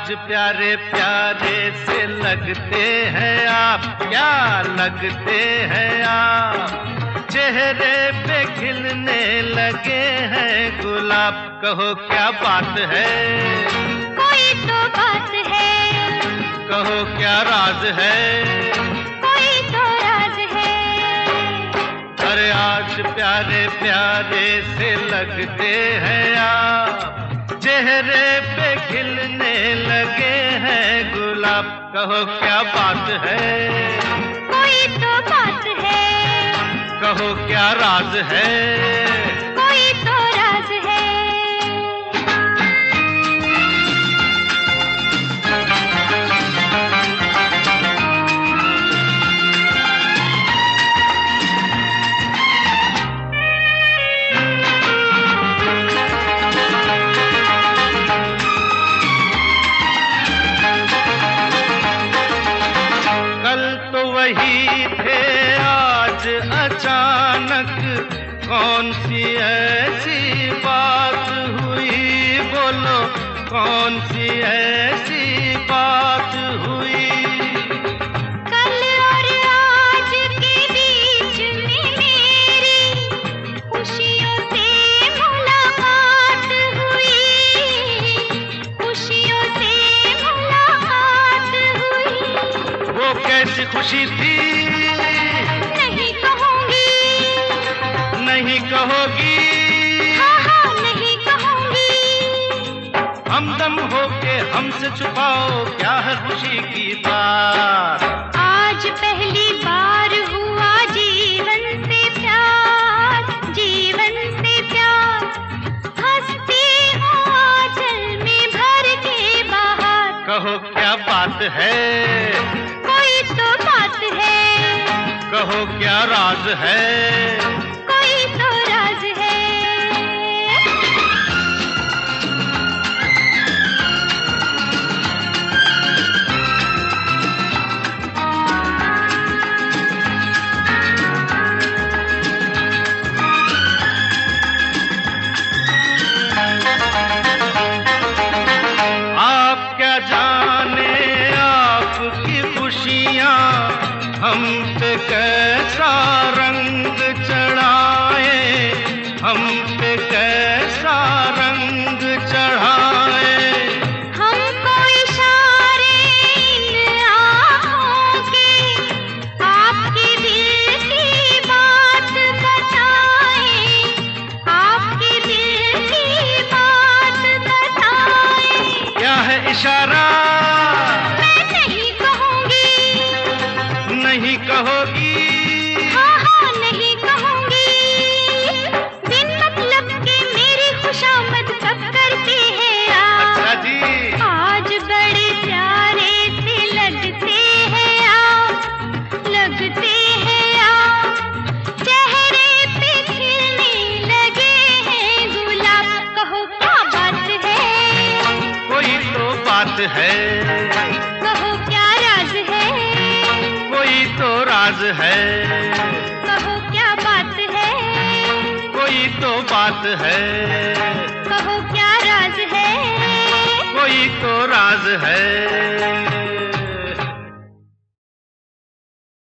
आज प्यारे प्यारे से लगते हैं आप, क्या लगते हैं आप। चेहरे पे खिलने लगे हैं गुलाब, कहो क्या बात है। कोई तो बात है, कहो क्या राज है। कोई तो राज है। अरे आज प्यारे प्यारे से लगते हैं आप, चेहरे पे खिलने लगे हैं गुलाब, कहो क्या बात है। कोई तो बात है, कहो क्या राज है। कोई तो राज है। वही थे आज अचानक, कौन सी ऐसी बात हुई, बोलो कौन सी ऐसी बात हुई। कल और आज के बीच में मेरी खुशियों से मुलाकात हुई, खुशियों से मुलाकात हुई। वो कैसी खुशी थी, नहीं कहूँगी, नहीं कहोगी। हाँ हाँ नहीं कहूँगी। हमदम होके हमसे छुपाओ क्या है खुशी की बात। आज पहली बार हुआ जीवन से प्यार, जीवन से प्यार। हंसती हूँ आंचल में भर के बाहर, कहो क्या बात है। कोई तो बात है, कहो क्या राज है। कोई तो राज है। आप क्या जाने आपकी खुशियाँ हम पे कैसा रंग चढ़ाए, हम पे कैसा रंग चढ़ाए। हमको इशारे इन आँखों के आपके दिल की बात बताएं, आपके दिल की बात बताएं। क्या है इशारा, मैं नहीं कहूँगी, नहीं कहोगी। हाँ हाँ नहीं कहूँगी। बिन मतलब के मेरी खुशामद कब करते हैं आप। अच्छा जी। आज बड़े प्यारे से लगते हैं आप, लगते हैं आप। चेहरे पे खिलने लगे हैं गुलाब, कहो क्या बात है। कोई तो बात है, कहो क्या राज है। कोई तो राज है। कहो क्या बात है। कोई तो बात है, कहो क्या राज है। कोई तो राज है।